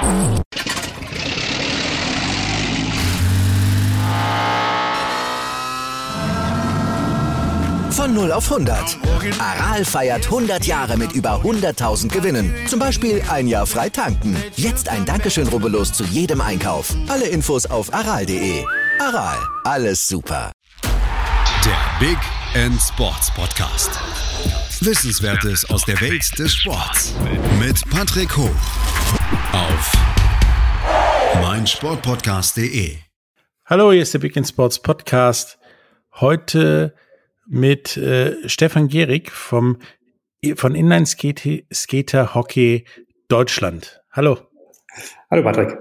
Von 0 auf 100. Aral feiert 100 Jahre mit über 100.000 Gewinnen. Zum Beispiel ein Jahr frei tanken. Jetzt ein Dankeschön, rubbellos zu jedem Einkauf. Alle Infos auf aral.de. Aral, alles super. Der Big End Sports Podcast. Wissenswertes aus der Welt des Sports. Mit Patrick Hoch. Auf meinsportpodcast.de. Hallo, hier ist der Big End Sports Podcast. Heute mit Stefan Gehrig von Inline Skater Hockey Deutschland. Hallo. Hallo Patrick.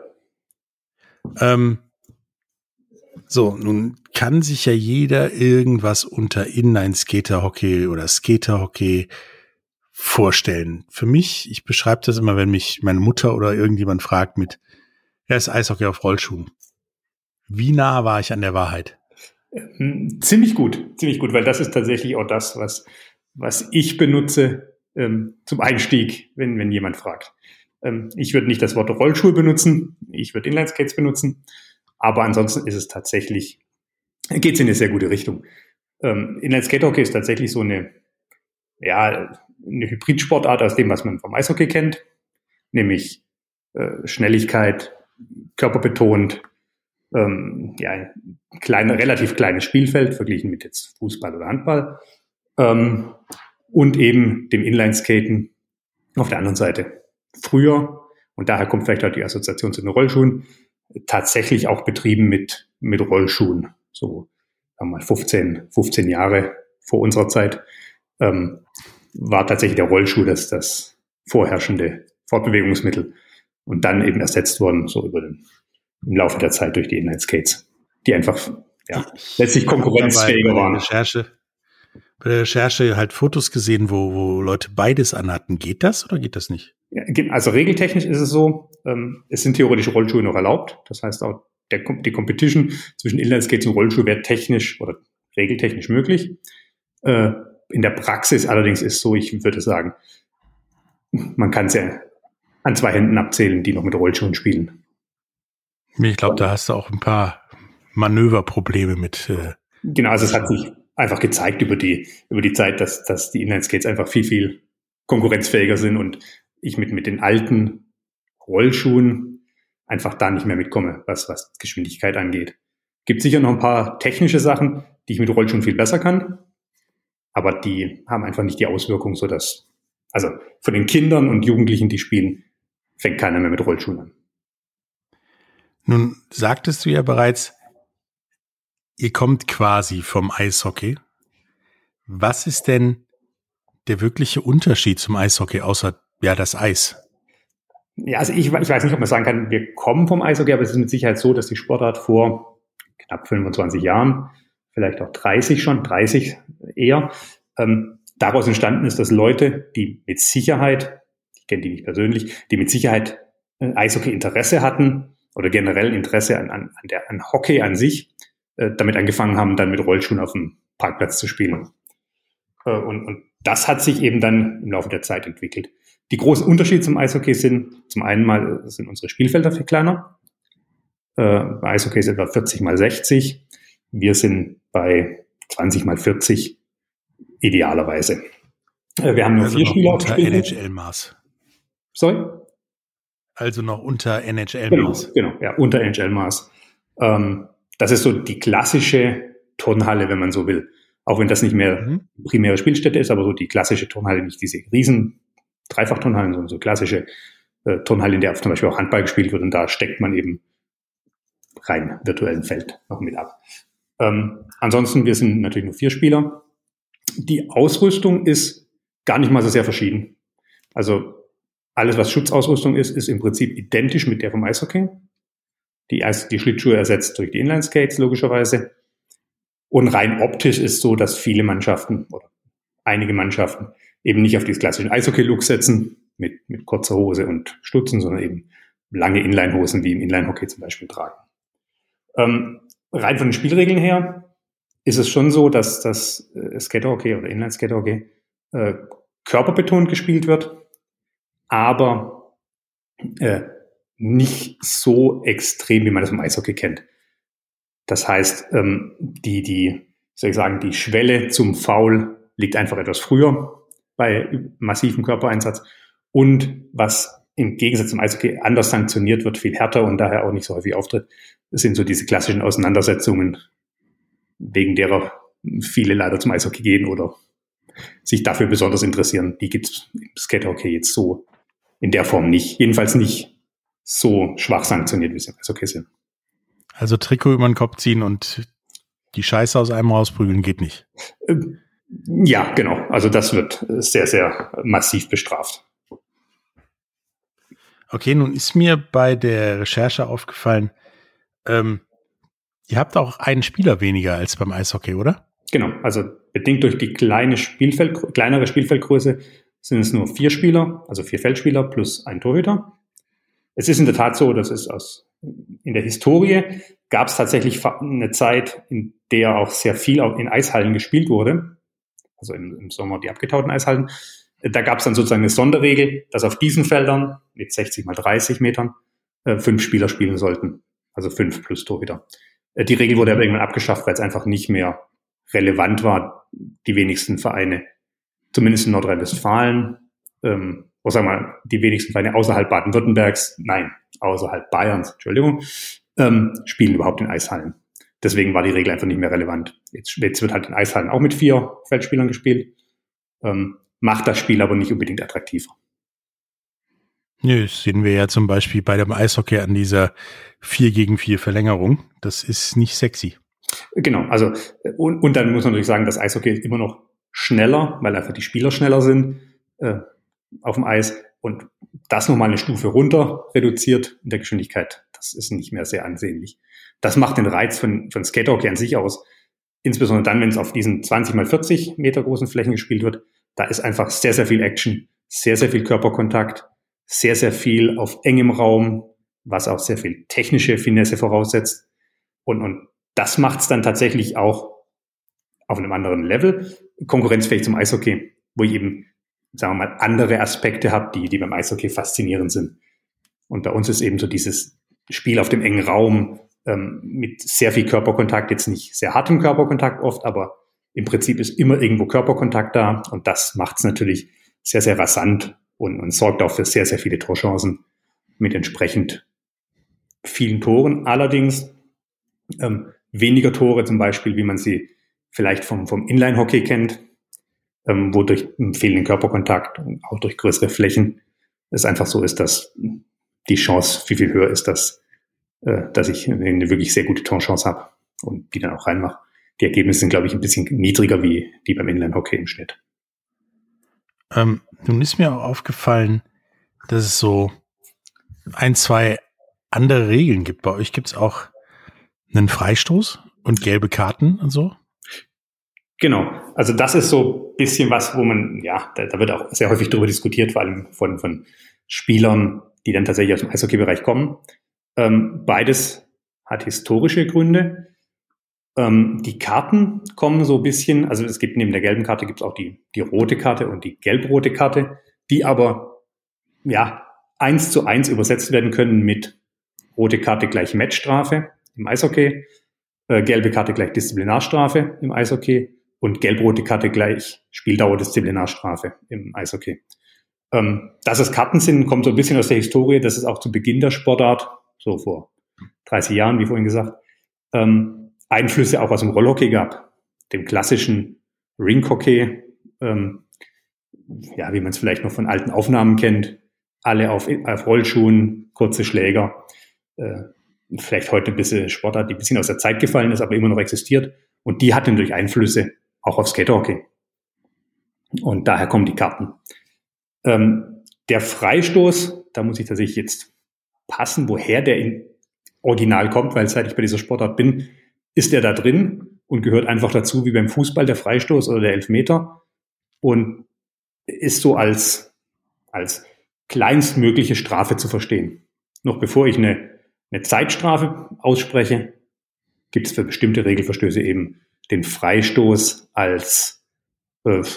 So, nun kann sich ja jeder irgendwas unter Inline Skater Hockey oder Skater Hockey vorstellen. Für mich, ich beschreibe das immer, wenn mich meine Mutter oder irgendjemand fragt ist Eishockey auf Rollschuhen. Wie nah war ich an der Wahrheit? Ziemlich gut, weil das ist tatsächlich auch das, was ich benutze zum Einstieg, wenn jemand fragt. Ich würde nicht das Wort Rollschuhe benutzen, ich würde Inline-Skates benutzen, aber ansonsten ist es tatsächlich, geht es in eine sehr gute Richtung. Inline-Skate-Hockey ist tatsächlich so eine Hybridsportart aus dem, was man vom Eishockey kennt, nämlich Schnelligkeit, körperbetont, relativ kleines Spielfeld, verglichen mit jetzt Fußball oder Handball, und eben dem Inline-Skaten auf der anderen Seite. Früher, und daher kommt vielleicht auch die Assoziation zu den Rollschuhen, tatsächlich auch betrieben mit Rollschuhen. So, sagen wir mal 15 Jahre vor unserer Zeit, war tatsächlich der Rollschuh das vorherrschende Fortbewegungsmittel und dann eben ersetzt worden, so im Laufe der Zeit durch die Inline-Skates, die einfach letztlich konkurrenzfähiger waren. Bei der Recherche halt Fotos gesehen, wo Leute beides anhatten. Geht das oder geht das nicht? Ja, also regeltechnisch ist es so, es sind theoretisch Rollschuhe noch erlaubt. Das heißt auch, die Competition zwischen Inline-Skates und Rollschuh wäre technisch oder regeltechnisch möglich. In der Praxis allerdings ist so, ich würde sagen, man kann es ja an 2 Händen abzählen, die noch mit Rollschuhen spielen. Ich glaube, da hast du auch ein paar Manöverprobleme mit. Genau, also es hat sich einfach gezeigt über die Zeit, dass die Inline-Skates einfach viel, viel konkurrenzfähiger sind und ich mit den alten Rollschuhen einfach da nicht mehr mitkomme, was Geschwindigkeit angeht. Gibt sicher noch ein paar technische Sachen, die ich mit Rollschuhen viel besser kann, aber die haben einfach nicht die Auswirkung, sodass, also von den Kindern und Jugendlichen, die spielen, fängt keiner mehr mit Rollschuhen an. Nun sagtest du ja bereits, ihr kommt quasi vom Eishockey. Was ist denn der wirkliche Unterschied zum Eishockey, außer das Eis? Ja, also ich weiß nicht, ob man sagen kann, wir kommen vom Eishockey, aber es ist mit Sicherheit so, dass die Sportart vor knapp 25 Jahren, vielleicht auch 30 eher, daraus entstanden ist, dass Leute, die mit Sicherheit, ich kenne die nicht persönlich, die mit Sicherheit Eishockey-Interesse hatten, oder generell Interesse an Hockey an sich, damit angefangen haben, dann mit Rollschuhen auf dem Parkplatz zu spielen. Und das hat sich eben dann im Laufe der Zeit entwickelt. Die großen Unterschiede zum Eishockey sind, zum einen mal sind unsere Spielfelder viel kleiner. Bei Eishockey ist etwa 40 mal 60. Wir sind bei 20 mal 40 idealerweise. Wir haben nur 4 Spieler auf dem Spielfeld. NHL-Maß. Sorry? Also noch unter NHL-Maß. Genau, ja, unter NHL-Maß. Das ist so die klassische Turnhalle, wenn man so will. Auch wenn das nicht mehr primäre Spielstätte ist, aber so die klassische Turnhalle, nicht diese riesen Dreifach-Turnhallen, sondern so klassische Turnhalle, in der zum Beispiel auch Handball gespielt wird und da steckt man eben rein virtuellen Feld noch mit ab. Ansonsten, wir sind natürlich nur 4 Spieler. Die Ausrüstung ist gar nicht mal so sehr verschieden. Also alles, was Schutzausrüstung ist im Prinzip identisch mit der vom Eishockey. Die Schlittschuhe ersetzt durch die Inline-Skates logischerweise. Und rein optisch ist so, dass viele Mannschaften oder einige Mannschaften eben nicht auf dieses klassischen Eishockey-Look setzen, mit kurzer Hose und Stutzen, sondern eben lange Inline-Hosen, wie im Inline-Hockey zum Beispiel tragen. Rein von den Spielregeln her ist es schon so, dass das Skater-Hockey oder Inline-Skater-Hockey körperbetont gespielt wird, aber nicht so extrem, wie man das vom Eishockey kennt. Das heißt, die Schwelle zum Foul liegt einfach etwas früher bei massivem Körpereinsatz. Und was im Gegensatz zum Eishockey anders sanktioniert wird, viel härter und daher auch nicht so häufig auftritt, das sind so diese klassischen Auseinandersetzungen, wegen derer viele leider zum Eishockey gehen oder sich dafür besonders interessieren. Die gibt es im Skaterhockey jetzt so in der Form nicht. Jedenfalls nicht so schwach sanktioniert, wie es im Eishockey sind. Also Trikot über den Kopf ziehen und die Scheiße aus einem rausprügeln geht nicht. Ja, genau. Also das wird sehr, sehr massiv bestraft. Okay, nun ist mir bei der Recherche aufgefallen, ihr habt auch einen Spieler weniger als beim Eishockey, oder? Genau, also bedingt durch die kleinere Spielfeldgröße sind es nur 4 Spieler, also 4 Feldspieler plus ein Torhüter. Es ist in der Tat so, in der Historie gab es tatsächlich eine Zeit, in der auch sehr viel in Eishallen gespielt wurde, also im Sommer die abgetauten Eishallen. Da gab es dann sozusagen eine Sonderregel, dass auf diesen Feldern mit 60 mal 30 Metern 5 Spieler spielen sollten, also 5 plus Torhüter. Die Regel wurde aber irgendwann abgeschafft, weil es einfach nicht mehr relevant war. Die wenigsten Vereine, zumindest in Nordrhein-Westfalen, die wenigsten Vereine außerhalb Baden-Württembergs, außerhalb Bayerns, spielen überhaupt in Eishallen. Deswegen war die Regel einfach nicht mehr relevant. Jetzt wird halt in Eishallen auch mit 4 Feldspielern gespielt, macht das Spiel aber nicht unbedingt attraktiver. Nö, das sehen wir ja zum Beispiel bei dem Eishockey an dieser 4-gegen-4 Verlängerung. Das ist nicht sexy. Genau, also und dann muss man natürlich sagen, das Eishockey ist immer noch schneller, weil einfach die Spieler schneller sind auf dem Eis und das nochmal eine Stufe runter reduziert in der Geschwindigkeit, das ist nicht mehr sehr ansehnlich. Das macht den Reiz von Skaterhockey an sich aus, insbesondere dann, wenn es auf diesen 20 mal 40 Meter großen Flächen gespielt wird. Da ist einfach sehr, sehr viel Action, sehr, sehr viel Körperkontakt, sehr, sehr viel auf engem Raum, was auch sehr viel technische Finesse voraussetzt. Und das macht es dann tatsächlich auch auf einem anderen Level konkurrenzfähig zum Eishockey, wo ich eben, sagen wir mal, andere Aspekte habe, die beim Eishockey faszinierend sind. Und bei uns ist eben so dieses Spiel auf dem engen Raum mit sehr viel Körperkontakt, jetzt nicht sehr hartem Körperkontakt oft, aber im Prinzip ist immer irgendwo Körperkontakt da und das macht es natürlich sehr, sehr rasant und sorgt auch für sehr, sehr viele Torchancen mit entsprechend vielen Toren. Allerdings weniger Tore zum Beispiel, wie man sie vielleicht vom Inline-Hockey kennt, wo durch fehlenden Körperkontakt und auch durch größere Flächen es einfach so ist, dass die Chance viel, viel höher ist, dass ich eine wirklich sehr gute Torchance habe und die dann auch reinmache. Die Ergebnisse sind, glaube ich, ein bisschen niedriger wie die beim Inline-Hockey im Schnitt. Nun ist mir auch aufgefallen, dass es so 1, 2 andere Regeln gibt. Bei euch gibt es auch einen Freistoß und gelbe Karten und so? Genau. Also das ist so ein bisschen was, wo man, da wird auch sehr häufig darüber diskutiert, vor allem von Spielern, die dann tatsächlich aus dem Eishockey-Bereich kommen. Beides hat historische Gründe. Die Karten kommen so ein bisschen, also es gibt neben der gelben Karte gibt es auch die rote Karte und die gelb-rote Karte, die aber 1:1 übersetzt werden können mit rote Karte gleich Matchstrafe im Eishockey, gelbe Karte gleich Disziplinarstrafe im Eishockey und gelb-rote Karte gleich Spieldauer Disziplinarstrafe im Eishockey. Dass es Karten sind, kommt so ein bisschen aus der Historie, dass es auch zu Beginn der Sportart, so vor 30 Jahren, wie vorhin gesagt, Einflüsse auch aus dem Rollhockey gab, dem klassischen Rink-Hockey, wie man es vielleicht noch von alten Aufnahmen kennt, alle auf Rollschuhen, kurze Schläger, vielleicht heute ein bisschen Sportart, die ein bisschen aus der Zeit gefallen ist, aber immer noch existiert. Und die hatten durch Einflüsse auch auf Skaterhockey. Und daher kommen die Karten. Der Freistoß, da muss ich tatsächlich jetzt passen, woher der in Original kommt, weil seit ich bei dieser Sportart bin, ist der da drin und gehört einfach dazu, wie beim Fußball der Freistoß oder der Elfmeter und ist so als kleinstmögliche Strafe zu verstehen. Noch bevor ich eine Zeitstrafe ausspreche, gibt es für bestimmte Regelverstöße eben den Freistoß als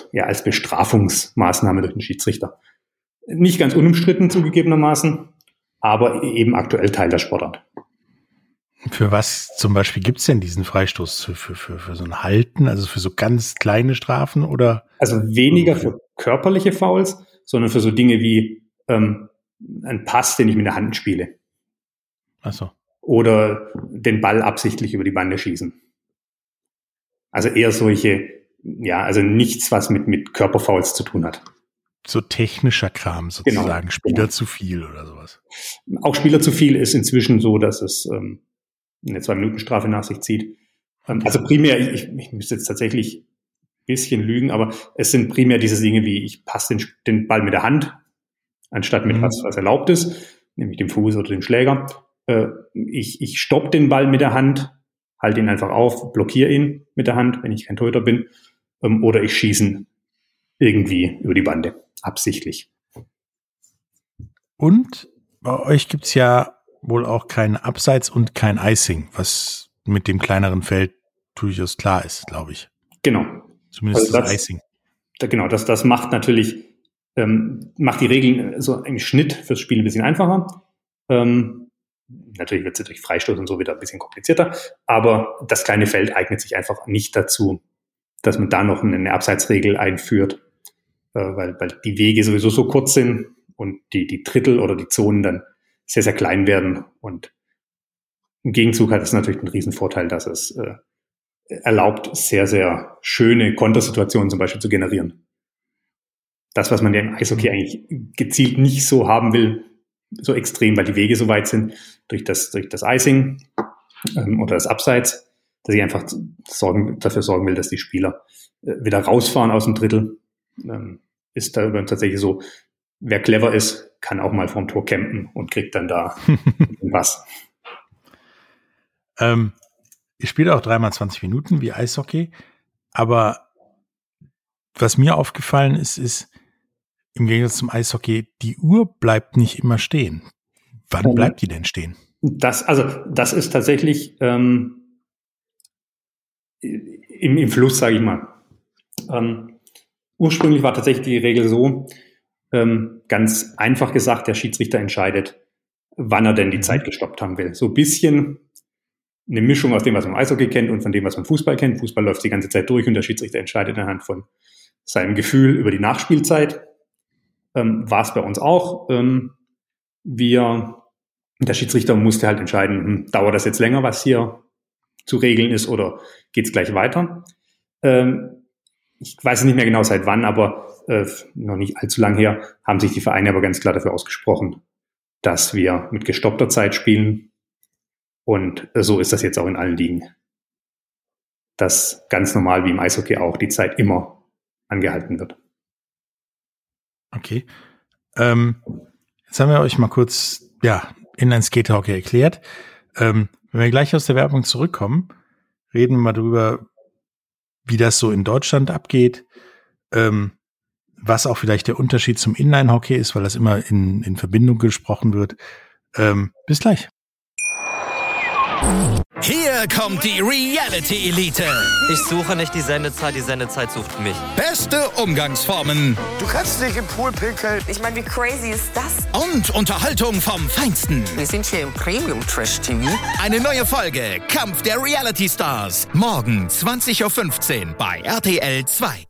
Bestrafungsmaßnahme durch den Schiedsrichter. Nicht ganz unumstritten zugegebenermaßen. aber eben aktuell Teil der Sportart. Für was zum Beispiel gibt's denn diesen Freistoß? Für so ein Halten, also für so ganz kleine Strafen oder? Also weniger für körperliche Fouls, sondern für so Dinge wie ein Pass, den ich mit der Hand spiele. Ach so. Oder den Ball absichtlich über die Bande schießen. Also eher solche, also nichts, was mit Körperfouls zu tun hat. So technischer Kram sozusagen, genau, Spieler zu viel oder sowas. Auch Spieler zu viel ist inzwischen so, dass es eine 2-Minuten-Strafe nach sich zieht. Also primär, ich müsste jetzt tatsächlich ein bisschen lügen, aber es sind primär diese Dinge wie, ich passe den Ball mit der Hand, anstatt mit was erlaubt ist, nämlich dem Fuß oder dem Schläger. Ich stoppe den Ball mit der Hand, halte ihn einfach auf, blockiere ihn mit der Hand, wenn ich kein Torhüter bin, oder ich schieße ihn irgendwie über die Bande, absichtlich. Und bei euch gibt's ja wohl auch kein Abseits und kein Icing, was mit dem kleineren Feld durchaus klar ist, glaube ich. Genau. Zumindest also das Icing. Genau, das macht natürlich, macht die Regeln so im Schnitt fürs Spiel ein bisschen einfacher. Natürlich wird es durch Freistoß und so wieder ein bisschen komplizierter, aber das kleine Feld eignet sich einfach nicht dazu, dass man da noch eine Abseitsregel einführt, weil die Wege sowieso so kurz sind und die Drittel oder die Zonen dann sehr, sehr klein werden. Und im Gegenzug hat es natürlich einen riesen Vorteil, dass es erlaubt, sehr, sehr schöne Kontersituationen zum Beispiel zu generieren. Das, was man ja im Eishockey eigentlich gezielt nicht so haben will, so extrem, weil die Wege so weit sind, durch das Icing oder das Abseits, dass ich einfach dafür sorgen will, dass die Spieler wieder rausfahren aus dem Drittel. Ist da tatsächlich so, wer clever ist, kann auch mal vorm Tor campen und kriegt dann da was. Ihr spielt auch 3x20 Minuten wie Eishockey, aber was mir aufgefallen ist im Gegensatz zum Eishockey, die Uhr bleibt nicht immer stehen. Wann bleibt die denn stehen? Das ist tatsächlich im Fluss, sage ich mal. Ursprünglich war tatsächlich die Regel so, ganz einfach gesagt, der Schiedsrichter entscheidet, wann er denn die Zeit gestoppt haben will. So ein bisschen eine Mischung aus dem, was man im Eishockey kennt und von dem, was man Fußball kennt. Fußball läuft die ganze Zeit durch und der Schiedsrichter entscheidet anhand von seinem Gefühl über die Nachspielzeit. War es bei uns auch. Der Schiedsrichter musste halt entscheiden, dauert das jetzt länger, was hier zu regeln ist, oder geht's gleich weiter? Ich weiß nicht mehr genau seit wann, aber noch nicht allzu lang her, haben sich die Vereine aber ganz klar dafür ausgesprochen, dass wir mit gestoppter Zeit spielen. Und so ist das jetzt auch in allen Ligen. Dass ganz normal wie im Eishockey auch die Zeit immer angehalten wird. Okay. Jetzt haben wir euch mal kurz, Inline-Skater-Hockey erklärt. Wenn wir gleich aus der Werbung zurückkommen, reden wir mal drüber, wie das so in Deutschland abgeht, was auch vielleicht der Unterschied zum Inline-Hockey ist, weil das immer in Verbindung gesprochen wird. Bis gleich. Hier kommt die Reality Elite. Ich suche nicht die Sendezeit sucht mich. Beste Umgangsformen. Du kannst nicht im Pool pinkeln. Ich meine, wie crazy ist das? Und Unterhaltung vom Feinsten. Wir sind hier im Premium Trash TV. Eine neue Folge Kampf der Reality Stars. Morgen 20.15 Uhr bei RTL 2.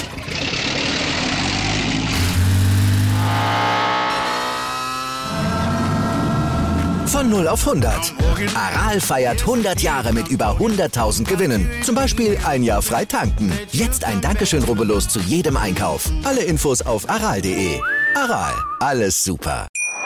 Von 0 auf 100. Aral feiert 100 Jahre mit über 100.000 Gewinnen. Zum Beispiel ein Jahr frei tanken. Jetzt ein Dankeschön, rubbellos zu jedem Einkauf. Alle Infos auf aral.de. Aral, alles super.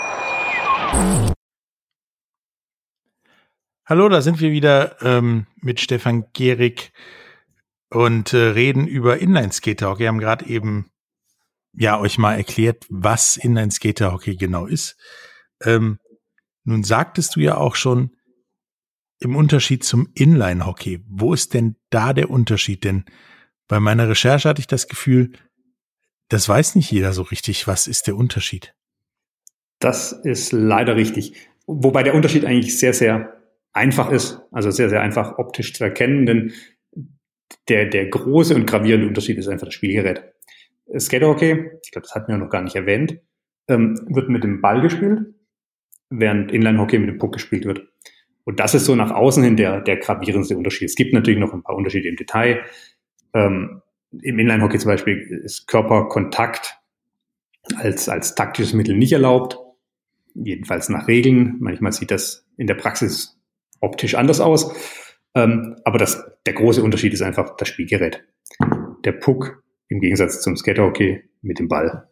Hallo, da sind wir wieder mit Stefan Gehrig und reden über Inline-Skater-Hockey. Wir haben gerade eben euch mal erklärt, was Inline-Skater-Hockey genau ist. Nun sagtest du ja auch schon, im Unterschied zum Inline-Hockey, wo ist denn da der Unterschied? Denn bei meiner Recherche hatte ich das Gefühl, das weiß nicht jeder so richtig, was ist der Unterschied? Das ist leider richtig. Wobei der Unterschied eigentlich sehr, sehr einfach ist, also sehr, sehr einfach optisch zu erkennen, denn der große und gravierende Unterschied ist einfach das Spielgerät. Skaterhockey, ich glaube, das hatten wir noch gar nicht erwähnt, wird mit dem Ball gespielt. während Inline-Hockey mit dem Puck gespielt wird. Und das ist so nach außen hin der gravierendste Unterschied. Es gibt natürlich noch ein paar Unterschiede im Detail. Im Inline-Hockey zum Beispiel ist Körperkontakt als taktisches Mittel nicht erlaubt. Jedenfalls nach Regeln. Manchmal sieht das in der Praxis optisch anders aus. Aber der große Unterschied ist einfach das Spielgerät. Der Puck im Gegensatz zum Skaterhockey mit dem Ball.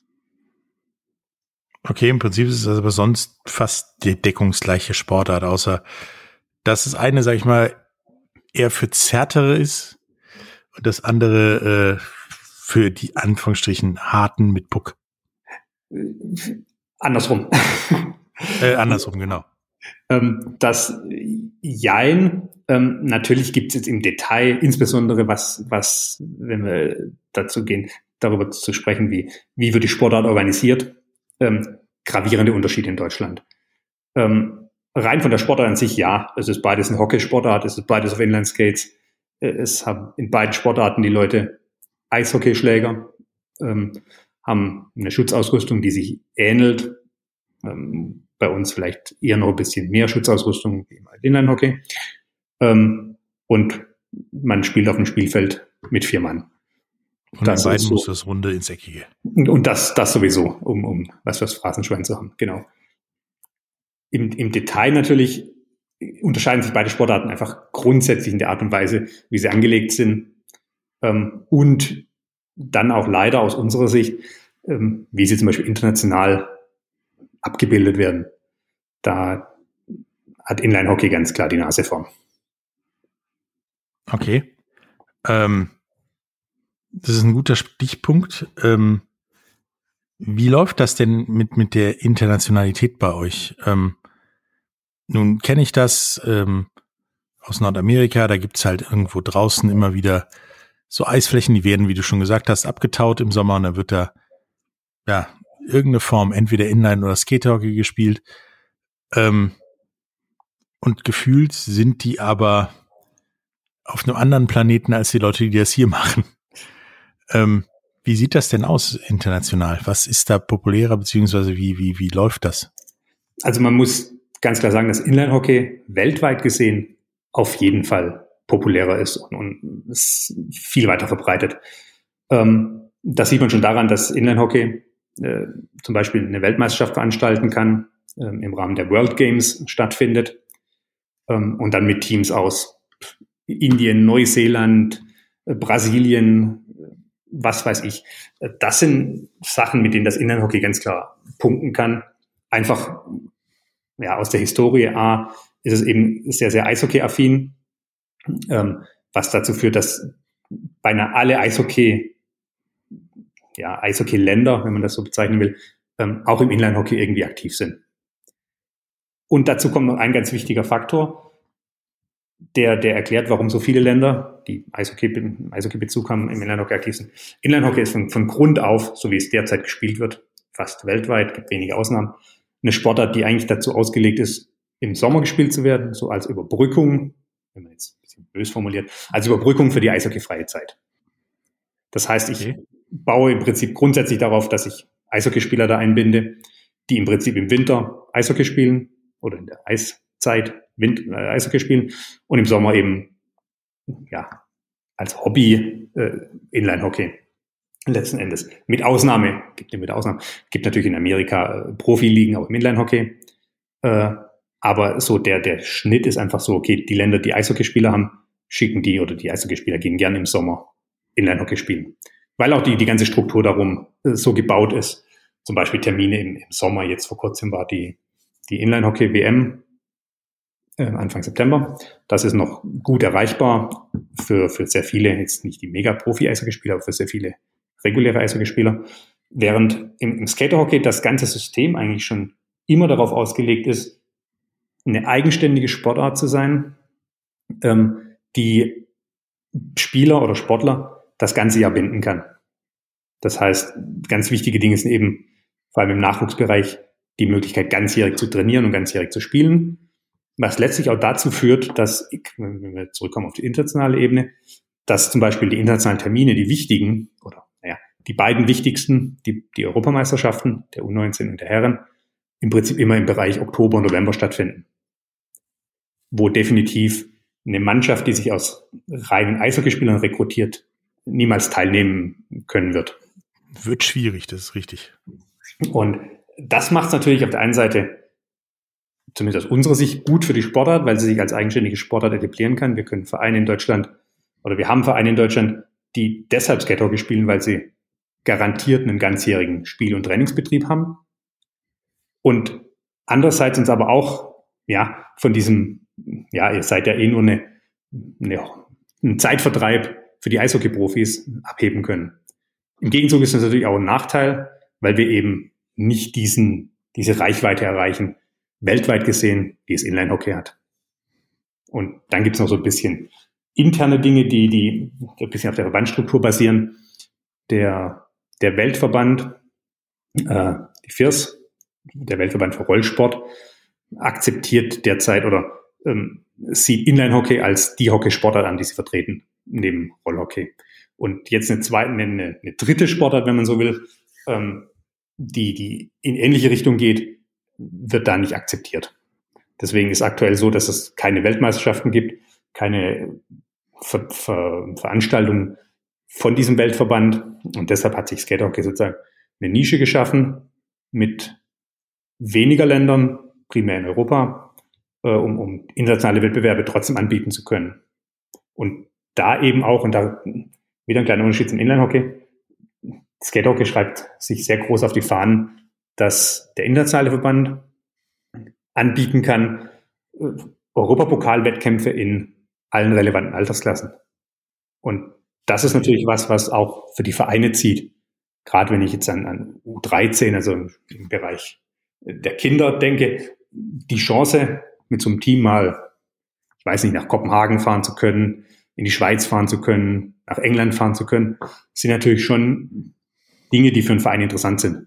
Okay, im Prinzip ist es aber sonst fast die deckungsgleiche Sportart, außer dass das eine, sag ich mal, eher für Zärtere ist und das andere für die Anführungsstrichen harten mit Puck. Andersrum. Andersrum, genau. Das Jein, natürlich gibt es jetzt im Detail, insbesondere was, wenn wir dazu gehen, darüber zu sprechen, wie wird die Sportart organisiert, gravierende Unterschiede in Deutschland. Rein von der Sportart an sich, ja, es ist beides eine Hockeysportart, es ist beides auf Inline-Skates, es haben in beiden Sportarten die Leute Eishockeyschläger, haben eine Schutzausrüstung, die sich ähnelt, bei uns vielleicht eher noch ein bisschen mehr Schutzausrüstung wie im Inline-Hockey. Und man spielt auf dem Spielfeld mit 4 Mann. Und in beiden muss das Runde ins Eckige. Und das sowieso, um was fürs Phrasenschwein zu haben, genau. Im Detail natürlich unterscheiden sich beide Sportarten einfach grundsätzlich in der Art und Weise, wie sie angelegt sind. Und dann auch leider aus unserer Sicht, wie sie zum Beispiel international abgebildet werden. Da hat Inline-Hockey ganz klar die Nase vorn. Okay. Das ist ein guter Stichpunkt. Wie läuft das denn mit der Internationalität bei euch? Nun kenne ich das aus Nordamerika, da gibt's halt irgendwo draußen immer wieder so Eisflächen, die werden, wie du schon gesagt hast, abgetaut im Sommer und dann wird da ja irgendeine Form, entweder Inline oder Skaterhockey gespielt. Und gefühlt sind die aber auf einem anderen Planeten als die Leute, die das hier machen. Wie sieht das denn aus international? Was ist da populärer, beziehungsweise wie läuft das? Also man muss ganz klar sagen, dass Inline-Hockey weltweit gesehen auf jeden Fall populärer ist und ist viel weiter verbreitet. Das sieht man schon daran, dass Inline-Hockey zum Beispiel eine Weltmeisterschaft veranstalten kann, im Rahmen der World Games stattfindet und dann mit Teams aus Indien, Neuseeland, Brasilien, was weiß ich. Das sind Sachen, mit denen das Inline-Hockey ganz klar punkten kann. Einfach ja aus der Historie ist es eben sehr, sehr Eishockey-affin, was dazu führt, dass beinahe alle Eishockey-Länder, wenn man das so bezeichnen will, auch im Inline-Hockey irgendwie aktiv sind. Und dazu kommt noch ein ganz wichtiger Faktor, der erklärt, warum so viele Länder, die Eishockey-Bezug haben, im Inline-Hockey aktiv sind. Inline-Hockey ist von Grund auf, so wie es derzeit gespielt wird, fast weltweit, gibt wenige Ausnahmen, eine Sportart, die eigentlich dazu ausgelegt ist, im Sommer gespielt zu werden, so als Überbrückung, wenn man jetzt ein bisschen bös formuliert, als Überbrückung für die eishockeyfreie Zeit. Das heißt, ich baue im Prinzip grundsätzlich darauf, dass ich Eishockeyspieler da einbinde, die im Prinzip im Winter Eishockey spielen oder in der Eiszeit Eishockey spielen und im Sommer eben als Hobby Inline-Hockey letzten Endes. Gibt natürlich in Amerika Profiligen auch im Inline-Hockey, aber so der Schnitt ist einfach so, okay, die Länder, die Eishockeyspieler haben, schicken die oder die Eishockeyspieler gehen gerne im Sommer Inline-Hockey spielen. Weil auch die ganze Struktur darum so gebaut ist. Zum Beispiel Termine im Sommer, jetzt vor kurzem war die Inline-Hockey-WM Anfang September. Das ist noch gut erreichbar für sehr viele, jetzt nicht die Mega-Profi-Eishockeyspieler, aber für sehr viele reguläre Eishockeyspieler. Während im Skaterhockey das ganze System eigentlich schon immer darauf ausgelegt ist, eine eigenständige Sportart zu sein, die Spieler oder Sportler das ganze Jahr binden kann. Das heißt, ganz wichtige Dinge sind eben, vor allem im Nachwuchsbereich, die Möglichkeit, ganzjährig zu trainieren und ganzjährig zu spielen. Was letztlich auch dazu führt, dass, wenn wir zurückkommen auf die internationale Ebene, dass zum Beispiel die internationalen Termine, die wichtigen, oder die beiden wichtigsten, die Europameisterschaften der U19 und der Herren, im Prinzip immer im Bereich Oktober und November stattfinden, wo definitiv eine Mannschaft, die sich aus reinen Eishockeyspielern rekrutiert, niemals teilnehmen können wird. Wird schwierig, das ist richtig. Und das macht es natürlich auf der einen Seite, zumindest aus unserer Sicht, gut für die Sportart, weil sie sich als eigenständige Sportart etablieren kann. Wir haben Vereine in Deutschland, die deshalb Skatehockey spielen, weil sie garantiert einen ganzjährigen Spiel- und Trainingsbetrieb haben. Und andererseits uns aber auch, von diesem, ihr seid ja nur ein Zeitvertreib für die Eishockey-Profis abheben können. Im Gegenzug ist das natürlich auch ein Nachteil, weil wir eben nicht diese Reichweite erreichen, weltweit gesehen, die es Inline-Hockey hat. Und dann gibt es noch so ein bisschen interne Dinge, die ein bisschen auf der Verbandsstruktur basieren. Der Weltverband, die FIRS, der Weltverband für Rollsport, akzeptiert derzeit oder sieht Inline-Hockey als die Hockeysportart an, die sie vertreten, neben Rollhockey. Und jetzt eine dritte Sportart, wenn man so will, die in ähnliche Richtung geht, wird da nicht akzeptiert. Deswegen ist aktuell so, dass es keine Weltmeisterschaften gibt, keine Veranstaltungen von diesem Weltverband. Und deshalb hat sich Skatehockey sozusagen eine Nische geschaffen mit weniger Ländern, primär in Europa, um internationale Wettbewerbe trotzdem anbieten zu können. Und da eben auch, und da wieder ein kleiner Unterschied zum Inline-Hockey, Skatehockey schreibt sich sehr groß auf die Fahnen, dass der internationale Verband anbieten kann Europapokalwettkämpfe in allen relevanten Altersklassen. Und das ist natürlich was auch für die Vereine zieht. Gerade wenn ich jetzt an U13, also im Bereich der Kinder denke, die Chance, mit so einem Team mal, ich weiß nicht, nach Kopenhagen fahren zu können, in die Schweiz fahren zu können, nach England fahren zu können, sind natürlich schon Dinge, die für einen Verein interessant sind.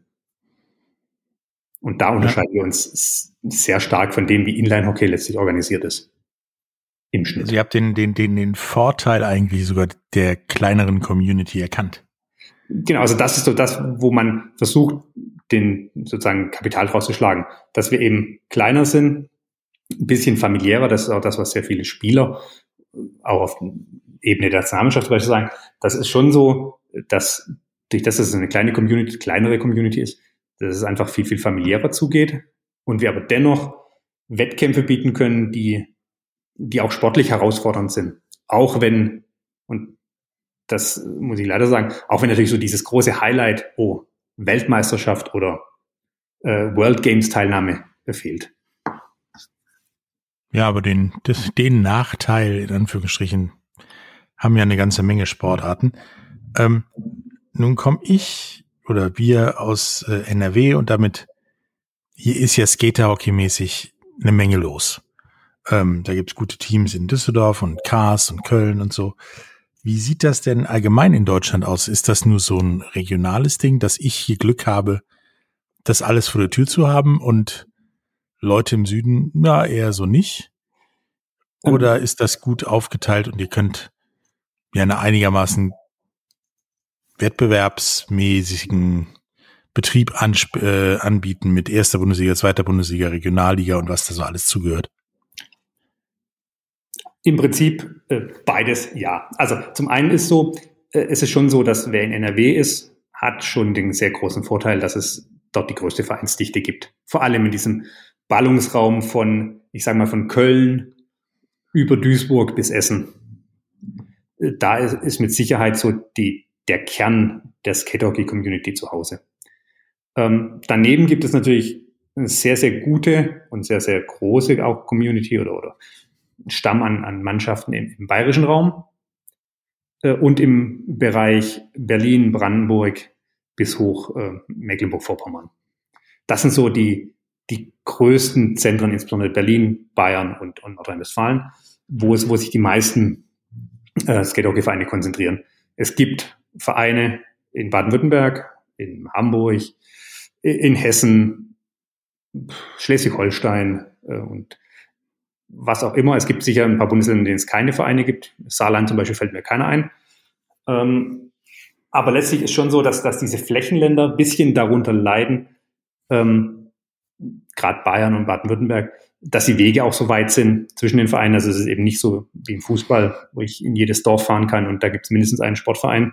Und da unterscheiden wir uns sehr stark von dem, wie Inline-Hockey letztlich organisiert ist. Im Schnitt. Also ihr habt den Vorteil eigentlich sogar der kleineren Community erkannt. Genau, also das ist so das, wo man versucht, den sozusagen Kapital rauszuschlagen. Dass wir eben kleiner sind, ein bisschen familiärer, das ist auch das, was sehr viele Spieler auch auf Ebene der Nationalmannschaft zum Beispiel sagen. Das ist schon so, dass durch das, dass es eine kleinere Community ist, dass es einfach viel, viel familiärer zugeht und wir aber dennoch Wettkämpfe bieten können, die auch sportlich herausfordernd sind. Auch wenn, und das muss ich leider sagen, auch wenn natürlich so dieses große Highlight, Weltmeisterschaft oder World Games Teilnahme fehlt. Ja, aber den Nachteil, in Anführungsstrichen, haben ja eine ganze Menge Sportarten. Nun komme ich oder wir aus NRW und damit, hier ist ja Skaterhockey-mäßig eine Menge los. Da gibt's gute Teams in Düsseldorf und Kars und Köln und so. Wie sieht das denn allgemein in Deutschland aus? Ist das nur so ein regionales Ding, dass ich hier Glück habe, das alles vor der Tür zu haben und Leute im Süden, eher so nicht? Oder ist das gut aufgeteilt und ihr könnt ja eine einigermaßen wettbewerbsmäßigen Betrieb anbieten mit erster Bundesliga, zweiter Bundesliga, Regionalliga und was da so alles zugehört? Im Prinzip beides, ja. Also zum einen ist so, es ist schon so, dass wer in NRW ist, hat schon den sehr großen Vorteil, dass es dort die größte Vereinsdichte gibt. Vor allem in diesem Ballungsraum von, ich sage mal, von Köln über Duisburg bis Essen. Da ist mit Sicherheit so der Kern der Skatehockey-Community zu Hause. Daneben gibt es natürlich eine sehr, sehr gute und sehr, sehr große auch Community oder Stamm an Mannschaften im bayerischen Raum und im Bereich Berlin, Brandenburg bis hoch Mecklenburg-Vorpommern. Das sind so die größten Zentren, insbesondere Berlin, Bayern und Nordrhein-Westfalen, wo sich die meisten Skatehockey-Vereine konzentrieren. Es gibt Vereine in Baden-Württemberg, in Hamburg, in Hessen, Schleswig-Holstein und was auch immer. Es gibt sicher ein paar Bundesländer, in denen es keine Vereine gibt. Saarland zum Beispiel fällt mir keiner ein. Aber letztlich ist schon so, dass diese Flächenländer ein bisschen darunter leiden, gerade Bayern und Baden-Württemberg, dass die Wege auch so weit sind zwischen den Vereinen. Also es ist eben nicht so wie im Fußball, wo ich in jedes Dorf fahren kann und da gibt es mindestens einen Sportverein.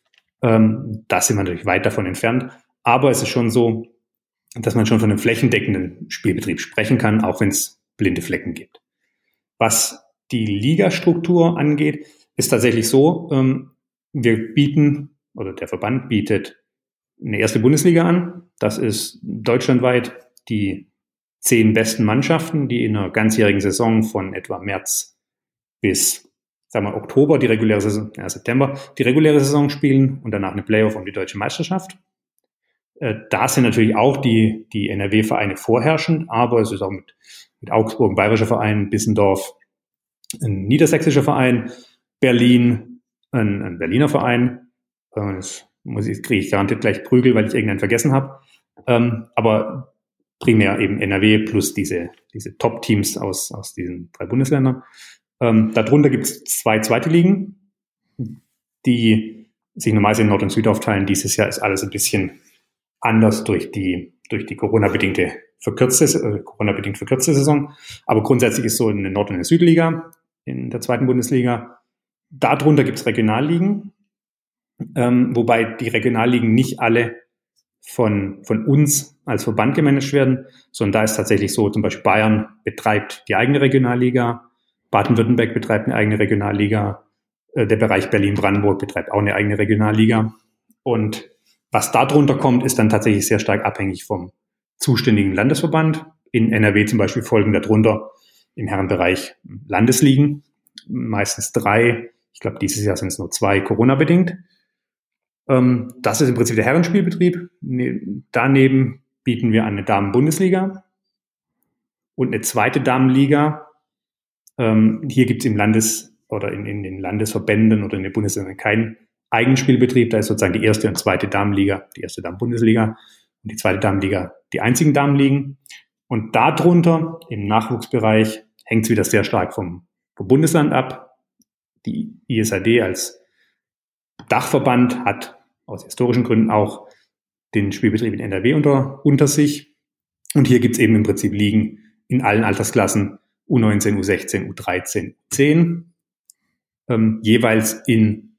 Da sind wir natürlich weit davon entfernt. Aber es ist schon so, dass man schon von einem flächendeckenden Spielbetrieb sprechen kann, auch wenn es blinde Flecken gibt. Was die Ligastruktur angeht, ist tatsächlich so, wir bieten, oder der Verband bietet eine erste Bundesliga an. Das ist deutschlandweit die 10 besten Mannschaften, die in einer ganzjährigen Saison von etwa März bis, sagen wir, Oktober, die reguläre Saison, September, die reguläre Saison spielen und danach eine Playoff um die deutsche Meisterschaft. Da sind natürlich auch die NRW-Vereine vorherrschend, aber es ist auch mit Augsburg ein bayerischer Verein, Bissendorf ein niedersächsischer Verein, Berlin ein Berliner Verein. Das kriege ich garantiert gleich Prügel, weil ich irgendeinen vergessen habe. Aber primär eben NRW plus diese Top-Teams aus diesen 3 Bundesländern. Darunter gibt es 2 zweite Ligen, die sich normalerweise in Nord und Süd aufteilen. Dieses Jahr ist alles ein bisschen anders durch die Corona-bedingt verkürzte Saison. Aber grundsätzlich ist so eine Nord- und eine Südliga in der 2. Bundesliga. Darunter gibt es Regionalligen, wobei die Regionalligen nicht alle von uns als Verband gemanagt werden, sondern da ist tatsächlich so, zum Beispiel Bayern betreibt die eigene Regionalliga, Baden-Württemberg betreibt eine eigene Regionalliga, der Bereich Berlin-Brandenburg betreibt auch eine eigene Regionalliga. Und was da drunter kommt, ist dann tatsächlich sehr stark abhängig vom zuständigen Landesverband. In NRW zum Beispiel folgen darunter im Herrenbereich Landesligen, meistens 3. Ich glaube, dieses Jahr sind es nur 2 Corona-bedingt. Das ist im Prinzip der Herrenspielbetrieb. Daneben bieten wir eine Damen-Bundesliga und eine zweite Damenliga. Hier gibt es im in den Landesverbänden oder in den Bundesländern keinen Eigenspielbetrieb. Da ist sozusagen die erste und zweite Damenliga, die erste Damen-Bundesliga und die zweite Damenliga die einzigen Damenligen. Und darunter im Nachwuchsbereich hängt es wieder sehr stark vom Bundesland ab. Die ISAD als Dachverband hat aus historischen Gründen auch den Spielbetrieb in NRW unter sich. Und hier gibt es eben im Prinzip Ligen in allen Altersklassen, U19, U16, U13, U10, jeweils in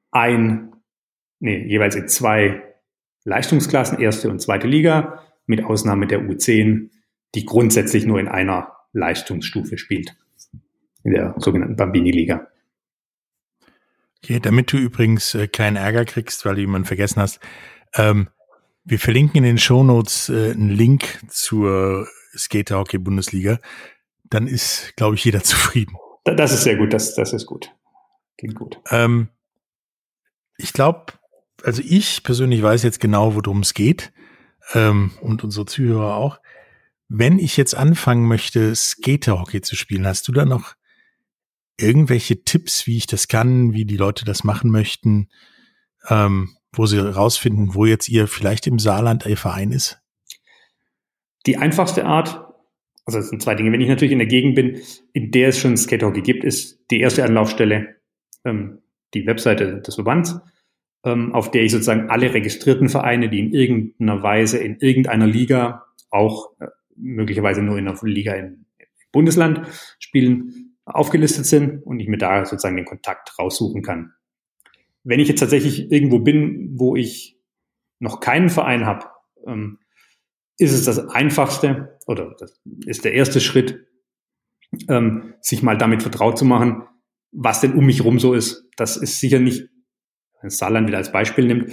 2 Leistungsklassen, erste und zweite Liga, mit Ausnahme der U10, die grundsätzlich nur in einer Leistungsstufe spielt, in der sogenannten Bambini-Liga. Okay, damit du übrigens keinen Ärger kriegst, weil du jemanden vergessen hast, wir verlinken in den Shownotes einen Link zur Skater-Hockey-Bundesliga. Dann ist, glaube ich, jeder zufrieden. Das ist sehr gut, das ist gut. Klingt gut. Ich glaube, also ich persönlich weiß jetzt genau, worum es geht, und unsere Zuhörer auch. Wenn ich jetzt anfangen möchte, Skater-Hockey zu spielen, hast du da noch irgendwelche Tipps, wie ich das kann, wie die Leute das machen möchten, wo sie rausfinden, wo jetzt vielleicht im Saarland ihr Verein ist? Die einfachste Art, also es sind 2 Dinge. Wenn ich natürlich in der Gegend bin, in der es schon Skater-Hockey gibt, ist die erste Anlaufstelle die Webseite des Verbands, auf der ich sozusagen alle registrierten Vereine, die in irgendeiner Weise in irgendeiner Liga, auch möglicherweise nur in einer Liga im Bundesland spielen, aufgelistet sind und ich mir da sozusagen den Kontakt raussuchen kann. Wenn ich jetzt tatsächlich irgendwo bin, wo ich noch keinen Verein habe, ist es das Einfachste oder das ist der erste Schritt, sich mal damit vertraut zu machen, was denn um mich rum so ist. Das ist sicher nicht, wenn das Saarland wieder als Beispiel nimmt,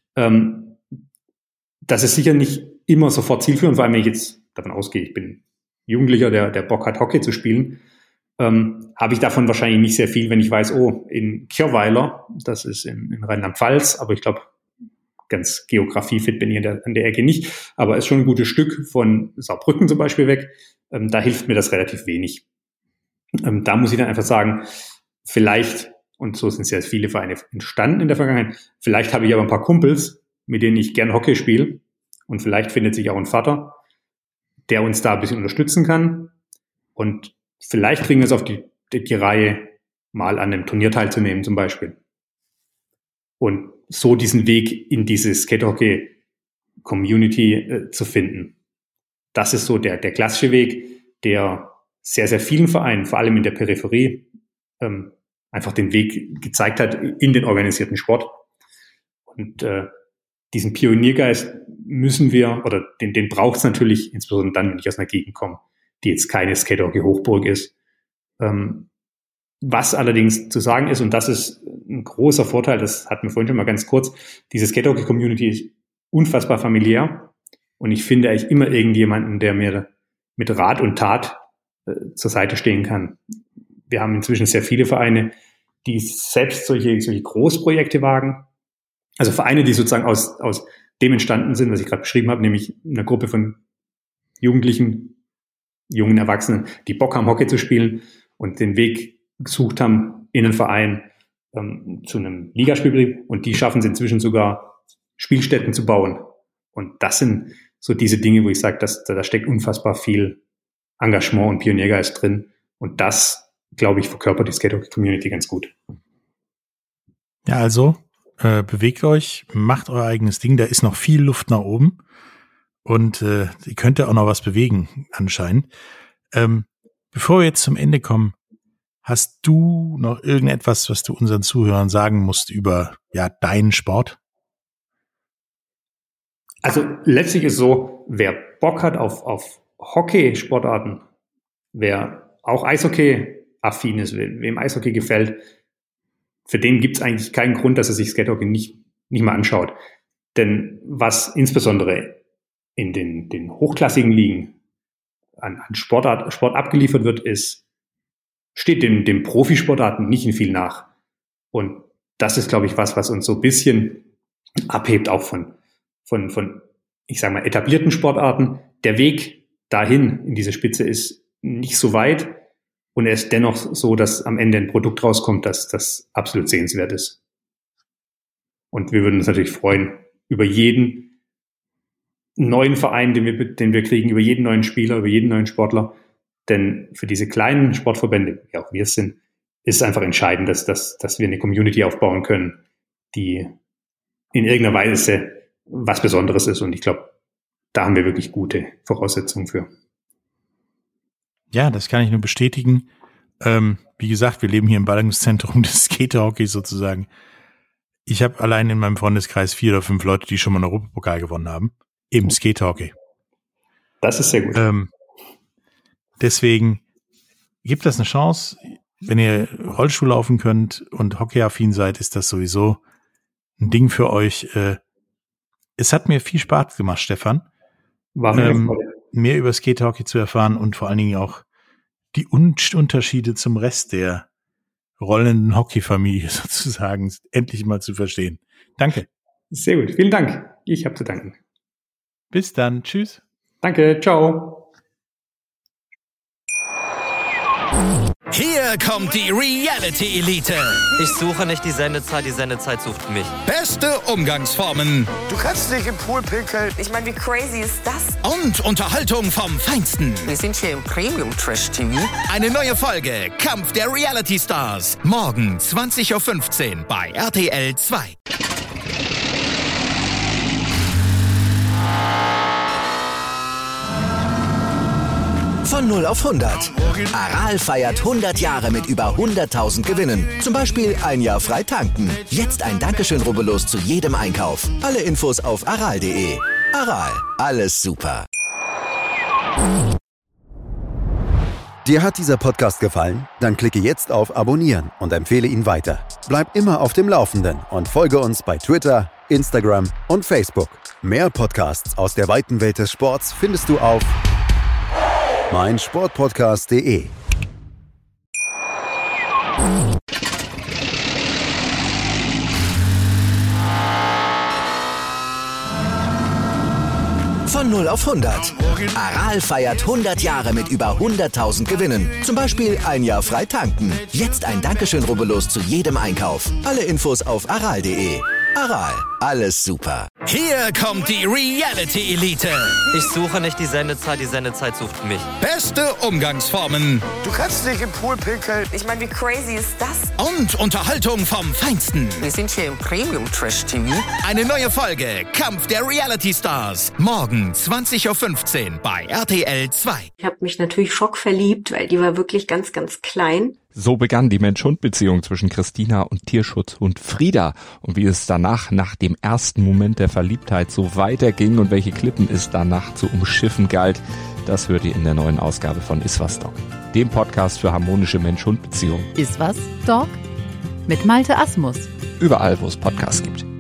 das ist sicher nicht immer sofort zielführend, vor allem wenn ich jetzt davon ausgehe, ich bin Jugendlicher, der Bock hat, Hockey zu spielen, habe ich davon wahrscheinlich nicht sehr viel, wenn ich weiß, in Kirweiler, das ist in Rheinland-Pfalz, aber ich glaube, ganz geografiefit bin ich an der Ecke nicht, aber ist schon ein gutes Stück von Saarbrücken zum Beispiel weg, da hilft mir das relativ wenig. Da muss ich dann einfach sagen, vielleicht, und so sind sehr viele Vereine entstanden in der Vergangenheit, vielleicht habe ich aber ein paar Kumpels, mit denen ich gern Hockey spiele und vielleicht findet sich auch ein Vater, der uns da ein bisschen unterstützen kann und vielleicht kriegen wir es auf die Reihe, mal an einem Turnier teilzunehmen zum Beispiel. Und so diesen Weg in diese Skate-Hockey-Community zu finden. das ist so der klassische Weg, der sehr, sehr vielen Vereinen, vor allem in der Peripherie, einfach den Weg gezeigt hat in den organisierten Sport. Und diesen Pioniergeist müssen wir, oder den braucht es natürlich, insbesondere dann, wenn ich aus einer Gegend komme, die jetzt keine Skaterhockey-Hochburg ist. Was allerdings zu sagen ist, und das ist ein großer Vorteil, das hatten wir vorhin schon mal ganz kurz, diese Skaterhockey-Community ist unfassbar familiär, und ich finde eigentlich immer irgendjemanden, der mir mit Rat und Tat zur Seite stehen kann. Wir haben inzwischen sehr viele Vereine, die selbst solche Großprojekte wagen. Also Vereine, die sozusagen aus dem entstanden sind, was ich gerade beschrieben habe, nämlich eine Gruppe von Jugendlichen, jungen Erwachsenen, die Bock haben, Hockey zu spielen und den Weg gesucht haben in einen Verein zu einem Ligaspielbetrieb, und die schaffen es inzwischen sogar, Spielstätten zu bauen. Und das sind so diese Dinge, wo ich sage, da steckt unfassbar viel Engagement und Pioniergeist drin. Und das, glaube ich, verkörpert die Skaterhockey-Community ganz gut. Ja, also bewegt euch, macht euer eigenes Ding. Da ist noch viel Luft nach oben. Und ihr könnt ja auch noch was bewegen, anscheinend. Bevor wir jetzt zum Ende kommen, hast du noch irgendetwas, was du unseren Zuhörern sagen musst über deinen Sport? Also letztlich ist so, wer Bock hat auf Hockey-Sportarten, wer auch Eishockey-affin ist, wem Eishockey gefällt, für den gibt es eigentlich keinen Grund, dass er sich Skatehockey nicht mal anschaut. Denn was insbesondere in den hochklassigen Ligen an Sport abgeliefert wird, steht den Profisportarten nicht in viel nach. Und das ist, glaube ich, was uns so ein bisschen abhebt, auch von ich sage mal, etablierten Sportarten. Der Weg dahin in diese Spitze ist nicht so weit, und er ist dennoch so, dass am Ende ein Produkt rauskommt, das absolut sehenswert ist. Und wir würden uns natürlich freuen über jeden neuen Verein, den wir kriegen, über jeden neuen Spieler, über jeden neuen Sportler. Denn für diese kleinen Sportverbände, wie auch wir es sind, ist es einfach entscheidend, dass wir eine Community aufbauen können, die in irgendeiner Weise was Besonderes ist. Und ich glaube, da haben wir wirklich gute Voraussetzungen für. Ja, das kann ich nur bestätigen. Wie gesagt, wir leben hier im Ballungszentrum des Skaterhockeys sozusagen. Ich habe allein in meinem Freundeskreis 4 oder 5 Leute, die schon mal einen Europapokal gewonnen haben. Im Skaterhockey. Das ist sehr gut. Deswegen gibt das eine Chance. Wenn ihr Rollstuhl laufen könnt und hockeyaffin seid, ist das sowieso ein Ding für euch. Es hat mir viel Spaß gemacht, Stefan. War mir mehr über Skaterhockey zu erfahren und vor allen Dingen auch die Unterschiede zum Rest der rollenden Hockeyfamilie sozusagen endlich mal zu verstehen. Danke. Sehr gut. Vielen Dank. Ich habe zu danken. Bis dann. Tschüss. Danke. Ciao. Hier kommt die Reality Elite. Ich suche nicht die Sendezeit sucht mich. Beste Umgangsformen. Du kannst nicht im Pool pinkeln. Ich meine, wie crazy ist das? Und Unterhaltung vom Feinsten. Wir sind hier im Premium Trash TV. Eine neue Folge Kampf der Reality Stars. Morgen 20.15 Uhr bei RTL 2. Von 0 auf 100. Aral feiert 100 Jahre mit über 100.000 Gewinnen. Zum Beispiel ein Jahr frei tanken. Jetzt ein Dankeschön, rubbellos zu jedem Einkauf. Alle Infos auf aral.de. Aral, alles super. Dir hat dieser Podcast gefallen? Dann klicke jetzt auf Abonnieren und empfehle ihn weiter. Bleib immer auf dem Laufenden und folge uns bei Twitter, Instagram und Facebook. Mehr Podcasts aus der weiten Welt des Sports findest du auf meinsportpodcast.de. Von 0 auf 100. Aral feiert 100 Jahre mit über 100.000 Gewinnen. Zum Beispiel ein Jahr frei tanken. Jetzt ein Dankeschön, rubbellos zu jedem Einkauf. Alle Infos auf aral.de. Aral, alles super. Hier kommt die Reality Elite. Ich suche nicht die Sendezeit sucht mich. Beste Umgangsformen. Du kannst nicht im Pool pinkeln. Ich meine, wie crazy ist das? Und Unterhaltung vom Feinsten. Wir sind hier im Premium Trash TV. Eine neue Folge Kampf der Reality Stars. Morgen 20.15 Uhr bei RTL 2. Ich habe mich natürlich schockverliebt, weil die war wirklich ganz, ganz klein. So begann die Mensch-Hund-Beziehung zwischen Christina und Tierschutzhund Frieda. Und wie es danach, nach dem ersten Moment der Verliebtheit, so weiterging und welche Klippen es danach zu umschiffen galt, das hört ihr in der neuen Ausgabe von Iswas Dog, dem Podcast für harmonische Mensch-Hund-Beziehungen. Iswas Dog mit Malte Asmus. Überall, wo es Podcasts gibt.